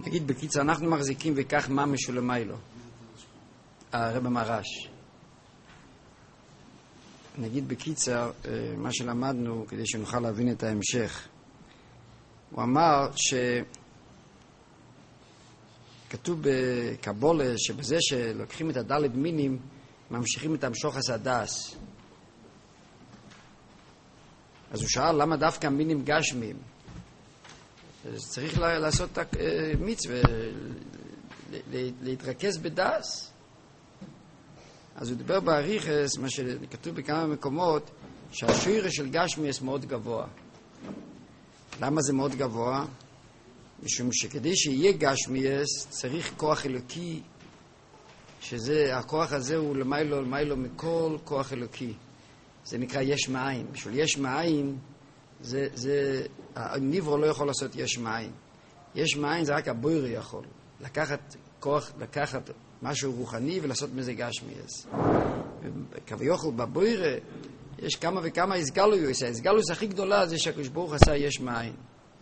נגיד בקיצר, אנחנו מחזיקים וכך מה משולמי לו. הרב מרש. נגיד בקיצר, מה שלמדנו, כדי שנוכל להבין את ההמשך. הוא אמר כתוב בקבולה שבזה שלוקחים את הדלת מינים, ממשיכים את המשוחס הדס. אז הוא שאל, למה דווקא מינים גשמיים? אז צריך לעשות את המצווה, להתרכז בדס. אז הוא דיבר באריכס, מה שכתוב בכמה מקומות, שהשורש של גשמיאס מאוד גבוה. למה זה מאוד גבוה? משום שכדי שיהיה גשמיאס צריך כוח אלוקי, הכוח הזה הוא למיילו מכל כוח אלוקי. זה נקרא יש מאין. בשביל יש מאין, הניברו לא יכול לעשות יש מאין. יש מאין זה רק הבוירי יכול. לקחת כוח, לקחת משהו רוחני ולעשות מזה גשמיאס. כביכול בבוירי יש כמה וכמה הסגלויוס. ההסגלויוס הכי גדולה זה שהקדוש ברוך עשה יש מאין.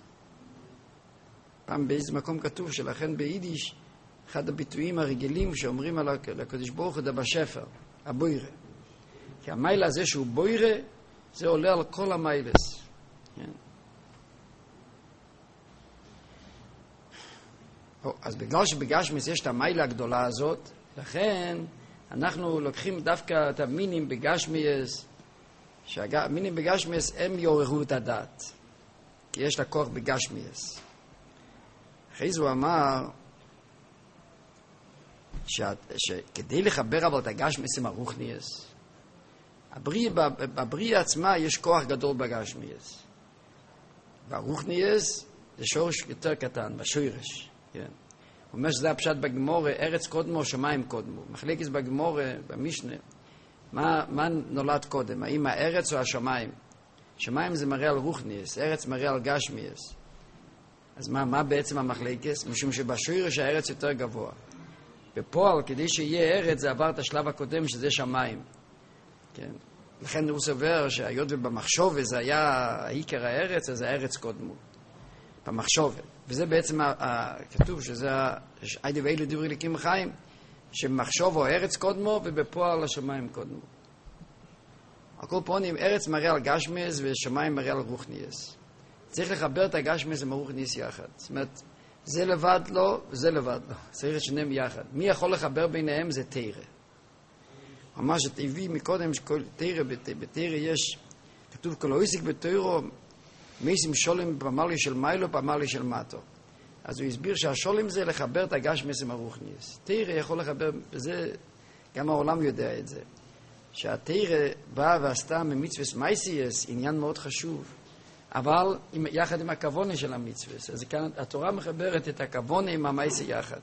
פעם באיזה מקום כתוב שלכן ביידיש אחד הביטויים הרגילים שאומרים על הקדוש ברוך הוא בשפר, הבוירה. כי המיילה הזה שהוא בוירה, זה עולה על כל המיילס. כן? אז בגלל שבגשמיס יש את המיילה הגדולה הזאת, לכן אנחנו לוקחים דווקא את המינים בגשמיס, שהמינים בגשמיס הם יעוררו את הדעת. כי יש לה כוח בגשמיס. אחרי זה הוא אמר שכדי לחבר אבל את הגשמיס עם הרוחניאס, בבריא עצמה יש כוח גדול בגשמיאס. והרוחניאס זה שורש יותר קטן, בשורש. כן. הוא אומר שזה הפשט בגמורה, ארץ קודמו, שמיים קודמו. מחלקת בגמורה, במשנה, מה נולד קודם? האם הארץ או השמיים? שמיים זה מראה על רוחניאס, ארץ מראה על גשמיאס. אז מה בעצם המחלקת? משום שבשורש הארץ יותר גבוה. בפועל, כדי שיהיה ארץ, זה עבר את השלב הקודם, שזה שמיים. כן. לכן הוא סובר שהיות ובמחשוב זה היה העיקר הארץ, אז הארץ קודמו. במחשוב. וזה בעצם כתוב שזה היידי ואילו דברי ליקים חיים, שמחשוב או ארץ קודמו, ובפועל השמיים קודמו. על כל פונים, ארץ מראה על גשמיאס, ושמיים מראה על רוחניאס. צריך לחבר את הגשמיאס עם הרוחניאס יחד. זאת אומרת, זה לבד לא, וזה לבד לא. צריך את שניהם יחד. מי יכול לחבר ביניהם זה תירה. ממש הביא מקודם שכל תירה, בתירה יש, כתוב כל אויסיק בתירו, מייסים שולים במעלה של מיילו, במעלה של מטו. אז הוא הסביר שהשולים זה לחבר את הגשמיאס עם הרוחניאס. תירה יכול לחבר, וזה, גם העולם יודע את זה. שהתירה באה ועשתה ממצווס מייסייס, עניין מאוד חשוב. אבל יחד עם הכוונה של המצווה. אז כאן התורה מחברת את הכוונה עם המייסה יחד.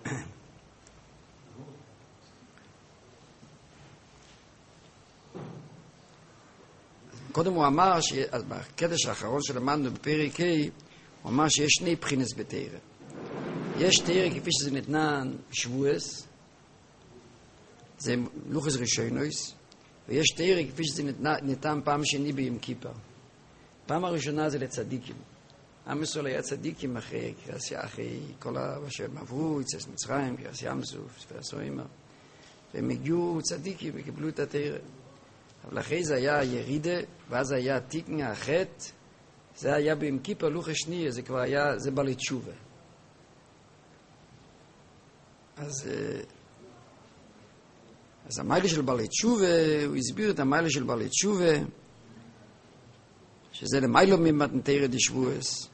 קודם הוא אמר, אז בקדש האחרון שלמדנו בפרק ה', הוא אמר שיש שני בחינס בתירה. יש תירה כפי שזה נתנן שבועס, זה לוחס ראשונוס, ויש תירה כפי שזה ניתן פעם שני ביום כיפר. פעם הראשונה זה לצדיקים. עם ישראל היה צדיקים אחרי כל מה שהם עברו, יציאת מצרים, קריאת ים סוף, ספר סוימר. והם הגיעו צדיקים וקיבלו את התורה. אבל אחרי זה היה ירידה, ואז היה תיקן החטא. זה היה ביום כיפר לוחס שני, זה כבר היה, זה בעלי תשובה. אז המיילה של בעלי תשובה, הוא הסביר את המיילה של בעלי תשובה, שזה למיילו ממתנתרא דשבועס.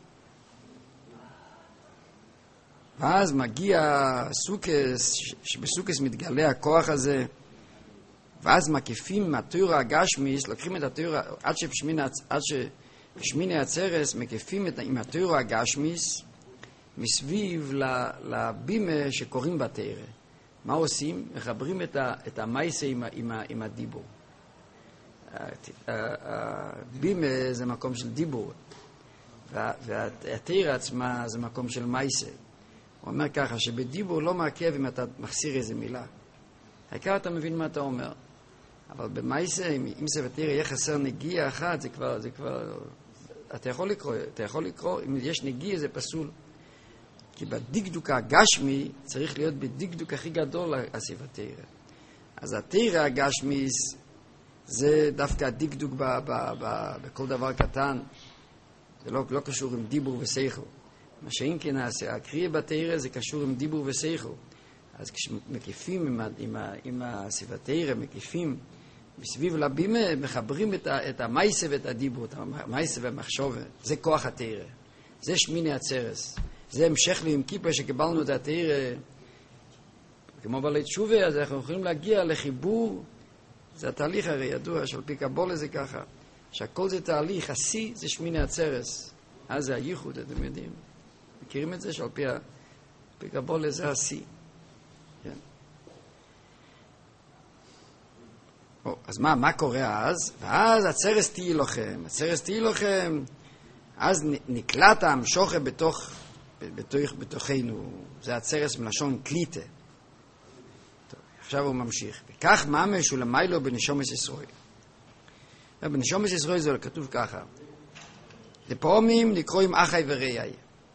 ואז מגיע סוכס, שבסוכס מתגלה הכוח הזה, ואז מקיפים מהתורה הגשמיס, לוקחים את התורה, עד שבשמיני עצרס, מקיפים עם התורה הגשמיס, מסביב לבימה שקוראים בתורה. מה עושים? מחברים את המייסה עם הדיבור. הבימה זה מקום של דיבור, והתורה עצמה זה מקום של מייסה. הוא אומר ככה, שבדיבור לא מעכב אם אתה מחסיר איזה מילה. העיקר אתה מבין מה אתה אומר. אבל במייסה, אם זה בתורה יהיה חסר נגיעה אחת, זה כבר, אתה יכול לקרוא, אם יש נגיעה זה פסול. כי בדקדוק הגשמי צריך להיות בדקדוק הכי גדול הסיב התורה. אז התורה הגשמיס זה דווקא הדקדוק בכל דבר קטן. זה לא קשור עם דיבור ושכל. מה שאם כן הקריאה בתורה זה קשור עם דיבור ושכל. אז כשמקיפים עם הסיב התורה, מקיפים מסביב לבימה, מחברים את המייסה ואת הדיבור, את המייסה והמחשבה. זה כוח התורה. זה שמיני עצרס. זה המשך לי עם כיפה שקיבלנו את התורה. כמו בעלי תשובה, אז אנחנו יכולים להגיע לחיבור. זה התהליך הרי ידוע, שעל פי קבולה זה ככה. שהכל זה תהליך, השיא זה שמיני עצרס. אז זה הייחוד, אתם יודעים. מכירים את זה? שעל פי קבולה זה השיא. כן. אז מה קורה אז? ואז הצרס תהי לכם. הצרס תהי לכם, אז נקלט המשוכה בתוכנו. זה הצרס מלשון קליטה. טוב, עכשיו הוא ממשיך. וכך ממש הוא למיילו בנשומת ישראל. בנשומת ישראל זה כתוב ככה. לפעמים נקרואים אחי ורעי.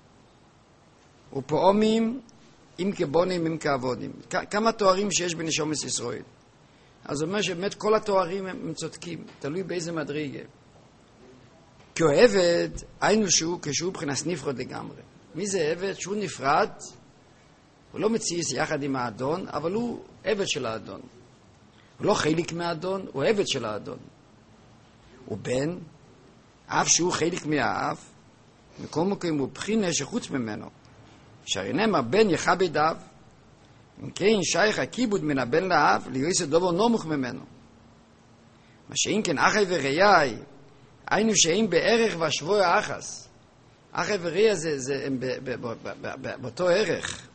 ופעמים אם כבונים אם כעבודים. כמה תוארים שיש בנשומת ישראל. אז הוא אומר שבאמת כל התוארים הם צודקים, תלוי באיזה מדרגה. כי הוא עבד, היינו כשהוא מבחינת נפרד לגמרי. מי זה עבד? שהוא נפרד, הוא לא מציץ יחד עם האדון, אבל הוא עבד של האדון. הוא לא חלק מהאדון, הוא עבד של האדון. הוא בן, אף שהוא חלק מהאב, מכל מקום הוא בחינה שחוץ ממנו. שהרי נאמר בן יכבד אב, אם כן שייך הכיבוד מן הבן לאב, ליועסת דובר נמוך ממנו. מה שאם כן אחי ורעי, היינו שהם בערך והשבוע האחס. אחי ורעי הם באותו ערך.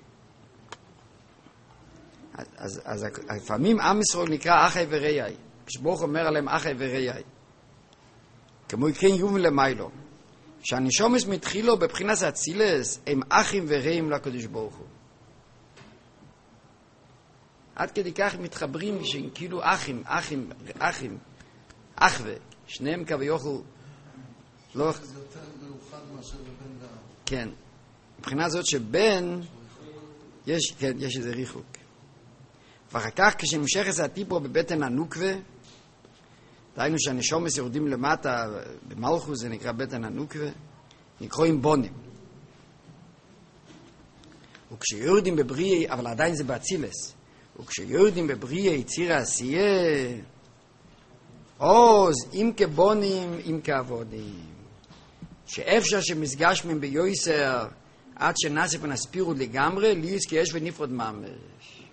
אז לפעמים עם ישראל נקרא אחי ורעי. כשברוך אומר עליהם אחי ורעי. כמו כן יובל למיילו. שהנשומס מתחילו בבחינת אצילס, הם אחים ורעים לקדוש ברוך הוא. עד כדי כך מתחברים שהם כאילו אחים, אחווה. שניהם כביכול לא... זה יותר מאוחד מאשר לבן לאב. כן. מבחינה זאת שבן, יש איזה ריחוק. ואחר כך כשנמשך את הטיפו בבטן הנוקווה, דהיינו שהנשומס יורדים למטה, במלכוס זה נקרא בטן הנוקווה, נקראים בונים. וכשיורדים בבריא, אבל עדיין זה באצילס, וכשיורדים בבריא יציר העשייה, עוז, אם כבונים, אם כעבודים. שאפשר שמסגשמים ביוסר, עד שנאסף ונספירות לגמרי, ליוס כי יש ונפרד ממש.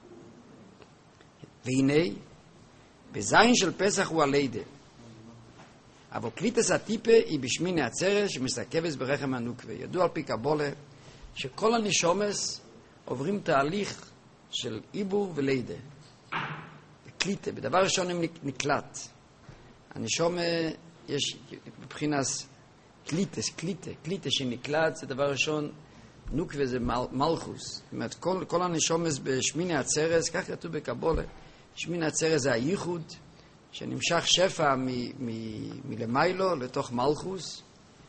והנה, בזין של פסח הוא הלידה. אבל קליטס הטיפה היא בשמיני עצרת שמסתכבת ברחם הנוקווה. ידוע על פי קבולה שכל הנשומס עוברים תהליך של עיבור ולידה. קליטה, בדבר ראשון הם נקלט. הנשומה יש מבחינת קליטה שנקלט, זה דבר ראשון, נוקווה זה מלכוס. זאת אומרת, כל הנשומס בשמיני עצרת, כך כתוב בקבולה, שמיני עצרת זה הייחוד, שנמשך שפע מלמיילו לתוך מלכוס,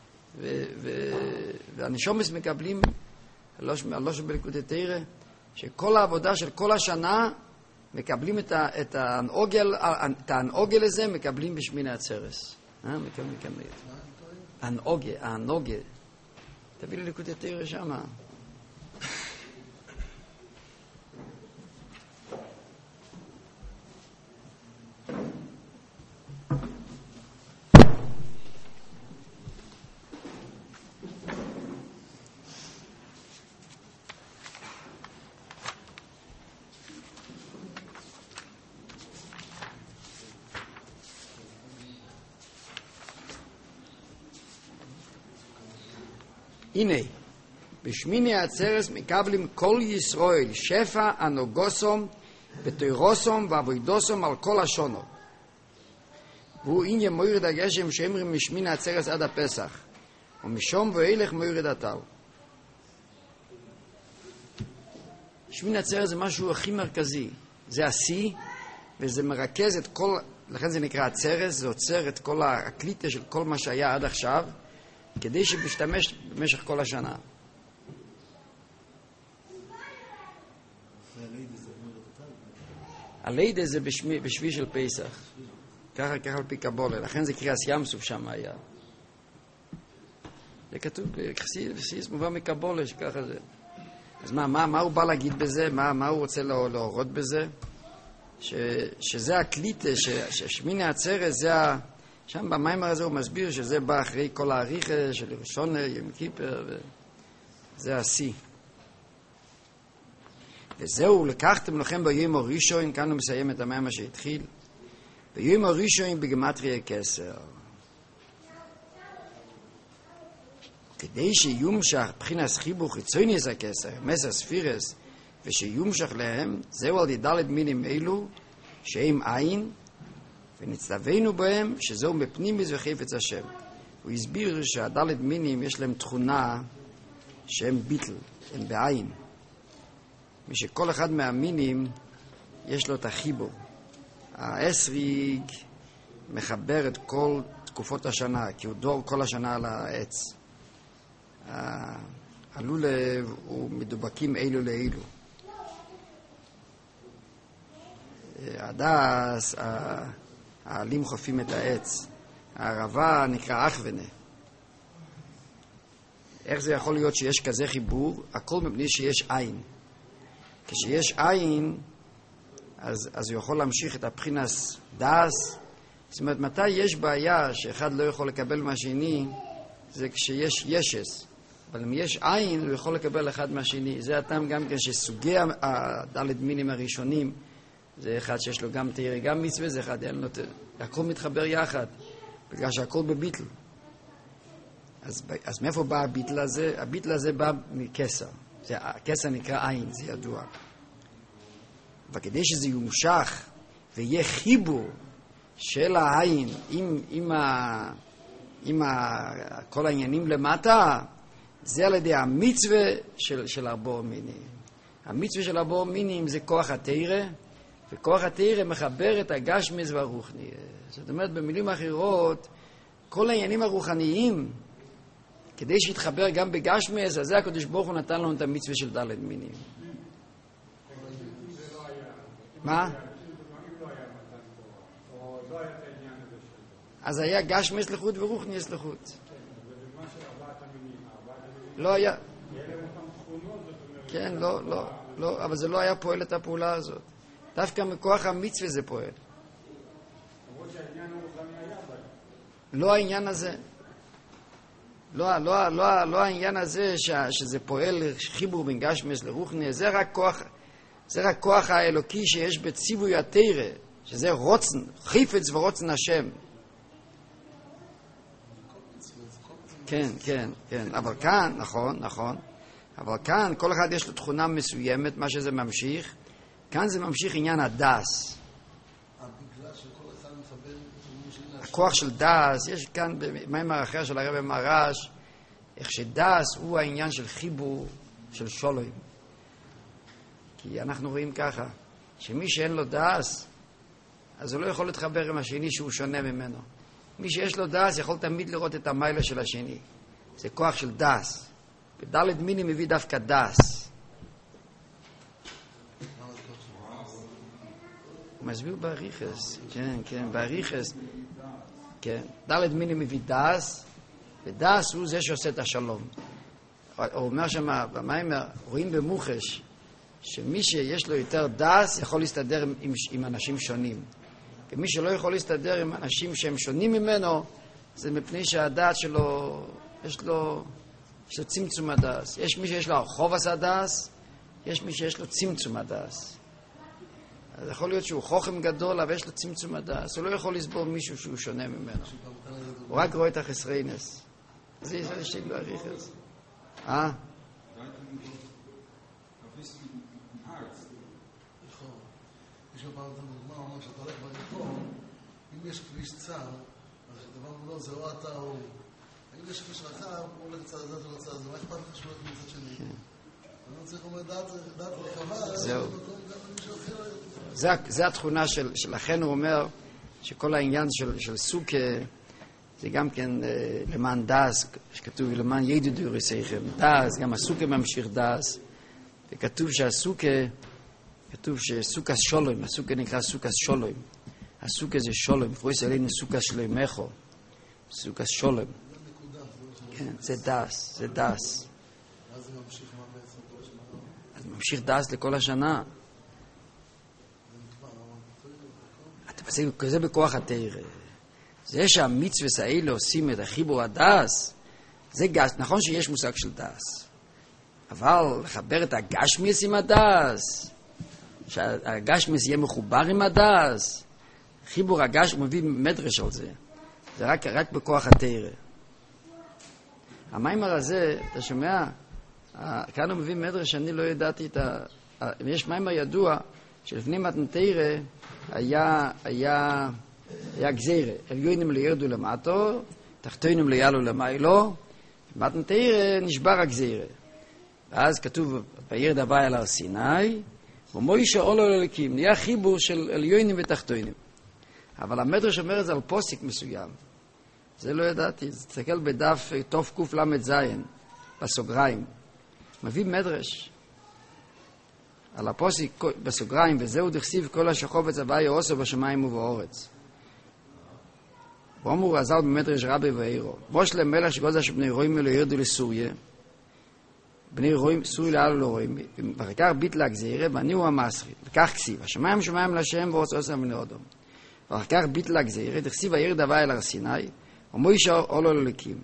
והנשומס מקבלים, הלא שבליקוטי תורה, שכל העבודה של כל השנה, מקבלים את האנוגל הזה, מקבלים בשמיני עצרת. מקבלים. האנוגל. תביא לי ליקוטי תורה שמה. הנה, בשמיני עצרת מקבלים כל ישראל שפע הנוגוסום ותוירוסום ועבודוסום על כל השונו. והוא עניין מוירד הגשם שאמרים משמיני עצרת עד הפסח, ומשום ואילך מוירד הטל. שמיני עצרת זה משהו הכי מרכזי, זה השיא, וזה מרכז את כל, לכן זה נקרא עצרת, זה עוצר את כל הקליטה של כל מה שהיה עד עכשיו, כדי שמשתמש במשך כל השנה. הלידה זה בשביל של פסח. ככה על פי קבולה. לכן זה קריאס ים סוף שם היה. זה כתוב בחסידות, מובא מקבולה שככה זה. אז מה הוא בא להגיד בזה? מה הוא רוצה להורות בזה? שזה הקליטה, ששמיני עצרת זה שם במיימר הזה הוא מסביר שזה בא אחרי כל העריכה של ראשון, יום כיפר, וזה השיא. וזהו, לקחתם לכם ביום הראשון, כאן הוא מסיים את המיימר שהתחיל, ביום הראשון בגימטריה 10. כדי שיומשך בחינס חיבור חיצוניס הכסר, מסר ספירס, ושיומשך להם, זהו על ד' מינים אלו, שהם עין, ונצטווינו בהם, שזהו מפנימיס וחפץ השם. הוא הסביר שהד' מינים יש להם תכונה שהם ביטל, הם בעין. משכל אחד מהמינים יש לו את החיבור. העשריג מחבר את כל תקופות השנה, כי הוא דור כל השנה על העץ. הלולב הוא מדובקים אילו לאילו. הדס, העלים חופים את העץ. הערבה נקרא אחווה. איך זה יכול להיות שיש כזה חיבור? הכל מפני שיש עין. כשיש עין, אז הוא יכול להמשיך את הבחינס דס. זאת אומרת, מתי יש בעיה שאחד לא יכול לקבל מהשני, זה כשיש ישס. אבל אם יש עין, הוא יכול לקבל אחד מהשני. זה הטעם גם כן שסוגי הד' מינים הראשונים, זה אחד שיש לו גם תירה, גם מצווה, זה אחד אין לו תירה. הכל מתחבר יחד, בגלל שהכל בביטל. אז מאיפה בא הביטל הזה? הביטל הזה בא מכסר. הכסר נקרא עין, זה ידוע. וכדי שזה יומשך ויהיה חיבור של העין עם כל העניינים למטה, זה על ידי המצווה של ארבעה מינים. המצווה של ארבעה מינים זה כוח התורה, וכוח התורה מחבר את הגשמיס והרוחני. זאת אומרת, במילים אחרות, כל העניינים הרוחניים, כדי שיתחבר גם בגשמיס, אז זה הקדוש ברוך הוא נתן לנו את המצווה של ד' מינים. מה? אז היה גשמיס לחוד ורוחני לחוד. לא היה. כן, לא, אבל זה לא היה פועל את הפעולה הזאת. דווקא מכוח המצווה זה פועל. לא העניין הזה. לא העניין הזה שזה פועל חיבור בין גשמיס לרוחני, זה רק כוח האלוקי שיש בציווי התורה, שזה רוצן, חפץ ורוצן השם. כן, אבל כאן, נכון, אבל כאן כל אחד יש לו תכונה מסוימת, מה שזה ממשיך, כאן זה ממשיך עניין הדס. בגלל שכל אחד מחבר... הכוח של דס, יש כאן במאמר אחר של הרב מרש, איך שדס הוא העניין של חיבור של שולוים. כי אנחנו רואים ככה, שמי שאין לו דס, אז הוא לא יכול להתחבר עם השני שהוא שונה ממנו. מי שיש לו דס יכול תמיד לראות את המיילה של השני. זה כוח של דס. בד' מינים מביא דווקא דס. הוא מסביר בעריכס. כן, בעריכס. כן, ד' מינים מביא דס, ודס הוא זה שעושה את השלום. הוא אומר שם במיימר, רואים במוחש, שמי שיש לו יותר דס יכול להסתדר עם אנשים שונים. ומי שלא יכול להסתדר עם אנשים שהם שונים ממנו, זה מפני שהדעת שלו, יש לו צמצום הדס. יש מי שיש לו חובס הדס, יש מי שיש לו צמצום הדס. אז יכול להיות שהוא חוכם גדול, אבל יש לו צמצום הדס. הוא לא יכול לסבור מישהו שהוא שונה ממנו. הוא רק רואה את החסרינס. זה יש לי להעריך את זה. אם יש כביש צר, אז הדבר לא, זה לא אתה או... אם יש כביש רחב, הוא הולך לצד הזה או לצד הזה, מה אכפת לך שלא מצד שני? אני לא צריך לומר דעת רחבה, זהו. זה התכונה שלכן הוא אומר שכל העניין של סוכה זה גם כן למען דס, שכתוב למען ידידו יריסיכם, דס, גם הסוכה ממשיך דס, וכתוב שהסוכה כתוב שסוכס שולום, הסוכה נקרא סוכס שולום. הסוכה זה שולום, פרויס עלינו סוכס שלמךו. סוכס שולום. כן, זה דס, זה דס. אז זה ממשיך מה בעצם כל השנה? אז ממשיך דס לכל השנה. זה בכוח התאיר. זה שהמצווה האלה עושים את החיבור הדס, זה גס, נכון שיש מושג של דס. אבל לחבר את הגשמיס עם הדס, שהגשמיס יהיה מחובר עם הדס, חיבור הגש, הוא מביא מדרש על זה. זה רק בכוח התאיר. המיימר הזה, אתה שומע? כאן הוא מביא מדרש שאני לא ידעתי יש מיימר ידוע שלפני מתן תורה היה גזירה. עליונים לא ירדו למטו, תחתונים לא יעלו למיילו. במתן תורה נשבר הגזירה. ואז כתוב, וירד הווי על הר סיני, ומוישה עולו לאלוקים. נהיה חיבור של עליונים ותחתונים. אבל המדרש אומר את זה על פוסיק מסוים. זה לא ידעתי. תסתכל בדף תוף קוף למד זין, בסוגריים. מביא מדרש על הפוסיק בסוגריים, וזהו דכסיב כל השחובץ הווי עושו בשמיים ובאורץ. ואומרו עזר במדרש רבי ואירו. מושלם מלך שגוזה שבני רואים אלו ירדו לסוריה. בני רואים, סוריה לעלו לא רואים. וכך ביטלה הגזירה, ואני הוא המסחית. וכך כסיב. השמיים שמיים לשם ואורץ עושה בני אדום. וכך ביטלה הגזירה, דכסיב הירד הווי על הר סיני, ומוישה עולו לאלוקים.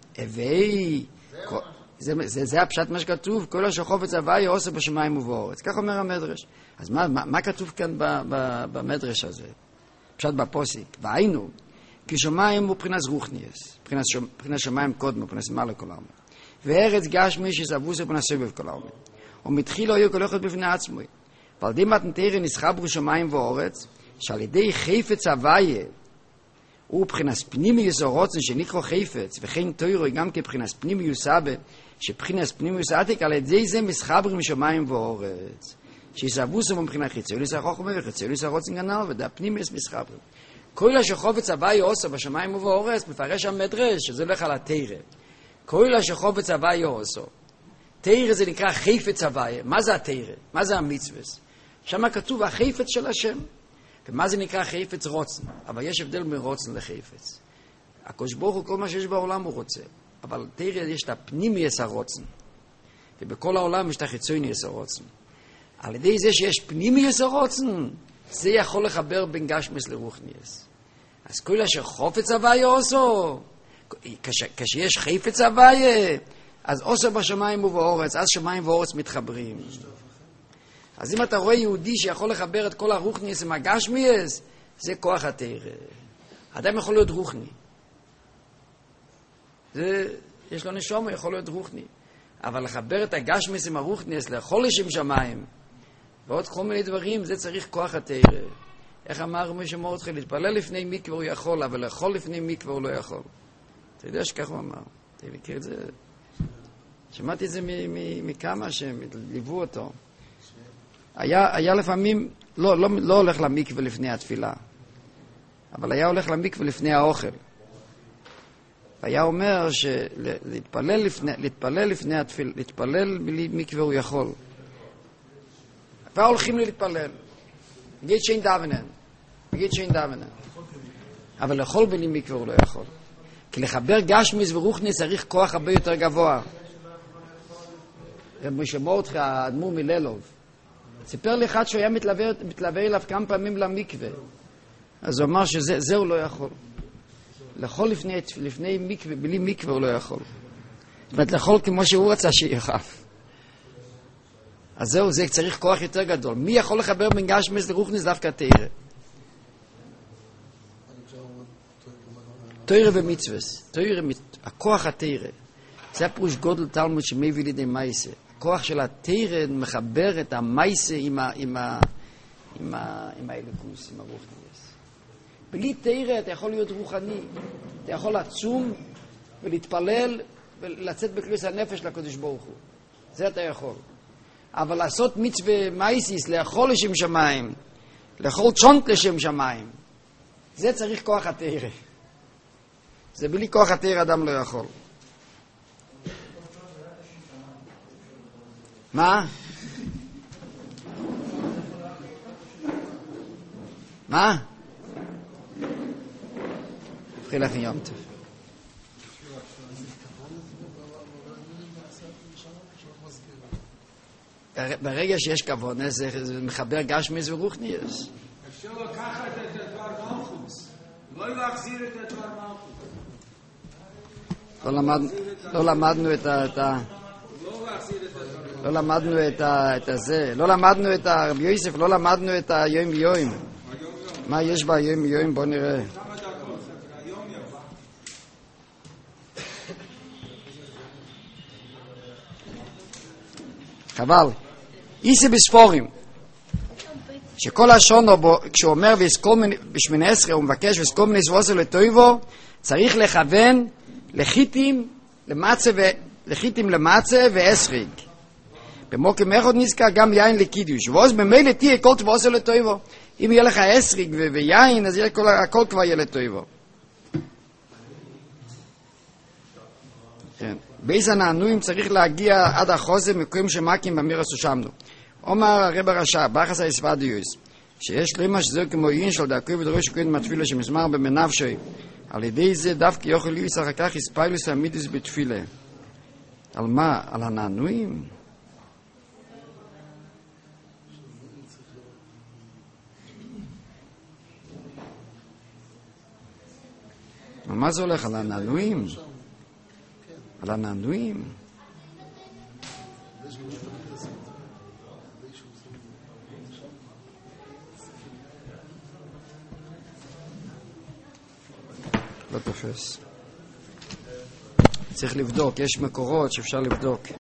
זה הפשט מה שכתוב, כל השחובץ הווי עושה בשמיים ובאורץ. כך אומר המדרש. אז מה כתוב כאן במדרש הזה? פשט בפוסיק. והיינו, כי שמיים הוא פרינס רוחניאס, פרינס שמיים קודמו, פרינס מעלה כל העולם. וארץ גשמי שסבוסו פרינס סובב כל העולם. ומתחילו היו כל אחד בפני עצמו. ועל די מתן תורה נסחברו שמיים ואורץ, שעל ידי חפץ הוויה, הוא פרינס פנימיוס הרוצן שנקרא חפץ, וכן תורה גם כפרינס פנימיוס אבא, שפרינס פנימיוס עתיק, על ידי זה מסחברים שמיים ואורץ. שסבוסו מבחינה חיצוניס החוכמה וחיצוניס הרוצן גנל, ודה פנימיוס מסחברים. כל השחובץ הווי עושה בשמיים ובאורץ, מפרש המדרש, שזה הולך על התורה. כל השחובץ הווי עושה. תורה זה נקרא חפץ הווי. מה זה התורה? מה זה המצווה? שם כתוב החפץ של השם. ומה זה נקרא חפץ רוצן? אבל יש הבדל בין רוצן לחפץ. הקדוש ברוך הוא כל מה שיש בעולם הוא רוצה. אבל תורה יש את הפנימיוס הרוצן. ובכל העולם יש את החיצוניוס הרוצן. על ידי זה שיש פנימיוס הרוצן, זה יכול לחבר בין גשמיס לרוחניאס. אז כל אשר חופץ הוויה עושו, כשיש חפץ הוויה, אז עושו בשמיים ובאורץ, אז שמיים ואורץ מתחברים. אז אם אתה רואה יהודי שיכול לחבר את כל הרוחניאס עם הגשמיאס, זה כוח התורה. אדם יכול להיות רוחני. יש לו נשום, יכול להיות רוחני. אבל לחבר את הגשמיאס עם הרוחניאס, לאכול לשם שמיים, ועוד כל מיני דברים, זה צריך כוח התורה. איך אמר משה מרדכי, להתפלל לפני מקווה הוא יכול, אבל לאכול לפני מקווה הוא לא יכול. אתה יודע שכך הוא אמר. אתה מכיר את זה? שמעתי את זה מכמה שליוו אותו. היה לפעמים, לא הולך למקווה לפני התפילה, אבל היה הולך למקווה לפני האוכל. היה אומר להתפלל לפני התפילה, להתפלל בלי מקווה הוא יכול. והולכים להתפלל. נגיד שאין דוונן. אבל לאכול בלי מקווה הוא לא יכול. כי לחבר גשמיס ורוחניס צריך כוח הרבה יותר גבוה. רב משה מרדכי, האדמו"ר מלילוב, סיפר לי אחד שהוא היה מתלווה אליו כמה פעמים למקווה. אז הוא אמר שזה הוא לא יכול. לאכול לפני מקווה, בלי מקווה הוא לא יכול. זאת אומרת, לאכול כמו שהוא רצה שיאכל. אז זהו, זה צריך כוח יותר גדול. מי יכול לחבר בין גשמיס לרוחניס? דווקא תורה. תורה ומצווס. הכוח התורה. זה הפירוש גודל תלמוד שמביא לידי מייסה. הכוח של התורה מחבר את המייסה עם האלוקוס, עם הרוחניס. בלי תורה אתה יכול להיות רוחני. אתה יכול לצום ולהתפלל ולצאת בכלוס הנפש לקדוש ברוך הוא. זה אתה יכול. אבל לעשות מצווה מייסיס, לאכול לשם שמיים, לאכול צ'ונט לשם שמיים, זה צריך כוח התורה. זה בלי כוח התורה אדם לא יכול. מה? מה? נתחיל לכם יום טוב. ברגע שיש כוונה, זה מחבר גשמיס ורוחניס. אפשר לקחת את הדבר מלכוס, לא להחזיר את הדבר מלכוס. לא למדנו את זה, לא למדנו את הרבי יוסף, לא למדנו את היום ויום. מה יש ביום ויום? בוא נראה. חבל. איסי בספורים. שכל השונו בו, כשהוא אומר בשמיני עשרה, הוא מבקש וסקומני סבוסו לטויבו, צריך לכוון לחיתים למצה ועשריג. במוקם אחד נזכר גם יין לקידוש. ואז במילא תהיה כל תבוסו לטויבו. אם יהיה לך עשריג ויין, אז הכל כבר יהיה לטויבו. כן. בייס הנענועים צריך להגיע עד החוזה מקוים שמקים במיר הסושמנו. אומר הרב הרשע, בחס היספדיוס, שיש לימה שזהו כמו עין של דקוי ודרוש כהן מתפילה שמזמר במנפשי. על ידי זה דווקא יוכל ליוס אחר כך הספיילוס עמידוס בתפילה. על מה? על הנענועים? מה זה הולך? על הנענועים? על הנענועים? לא תופס. צריך לבדוק, יש מקורות שאפשר לבדוק.